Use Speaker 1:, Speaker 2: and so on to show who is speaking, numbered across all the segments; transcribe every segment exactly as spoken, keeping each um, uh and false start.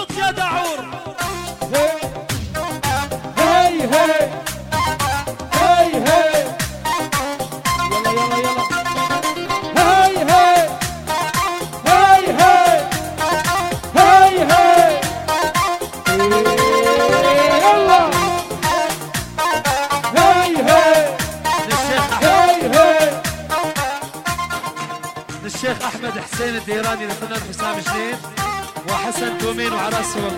Speaker 1: زبط يا دعور.
Speaker 2: هي هي هي هي هي يلا يلا يلا هي هي هي هي هي هي يلا هي هي هي هي
Speaker 1: للشيخ احمد حسين الديراني، للفنان حسام جنيد وحسن تومين وعراسهم.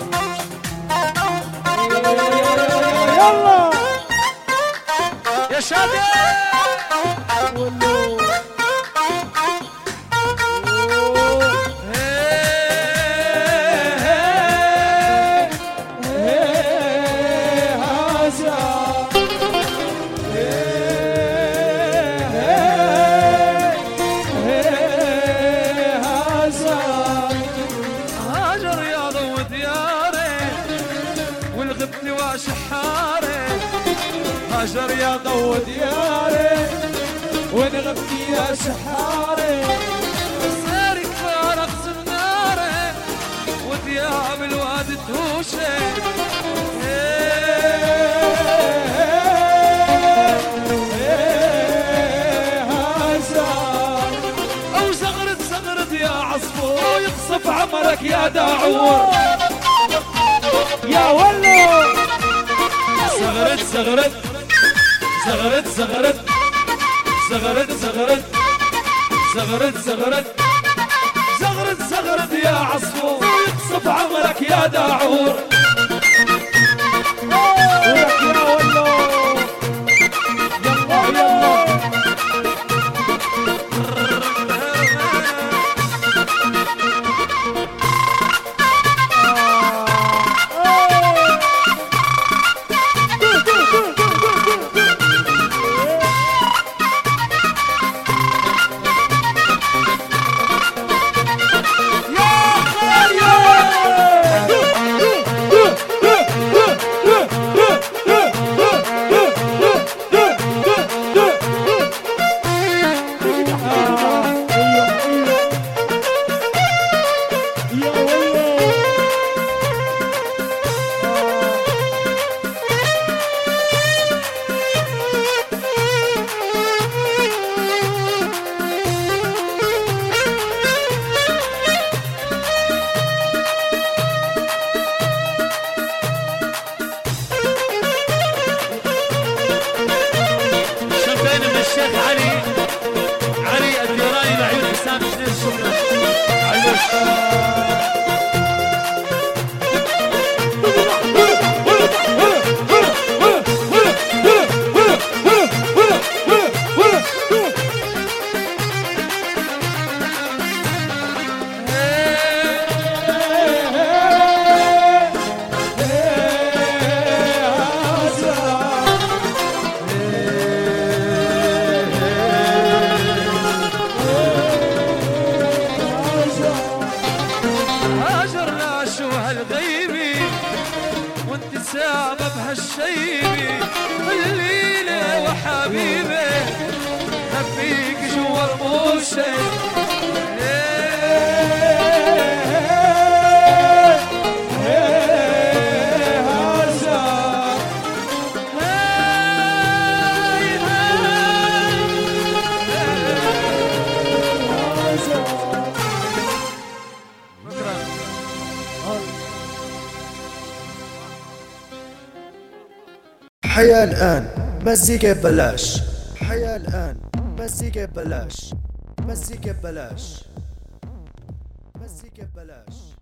Speaker 2: يلا
Speaker 1: يا شادي
Speaker 2: هاجر يا ضو دياري ونغبتي يا سحاري
Speaker 1: سارك فارق سناري ودياب الواد تهوشي.
Speaker 2: او زغرت زغرت يا عصفور ويقصف عمرك يا داعور يا ولو زغرت زغرت زغرت زغرت زغرت زغرت زغرت زغرت زغرت زغرت يا عصفور يقصف عمرك يا داعور ولك يا ولو يلا يلا
Speaker 1: الشيخ علي علي الديراني لعيون حسام جنيد. شكرا عيوش. سبب هالشيبي الليلة وحبيبي خبيك جوا الموشي.
Speaker 3: حياة الآن مزيكا ببلاش. حياة الآن مزيكا ببلاش. مزيكا ببلاش. مزيكا ببلاش.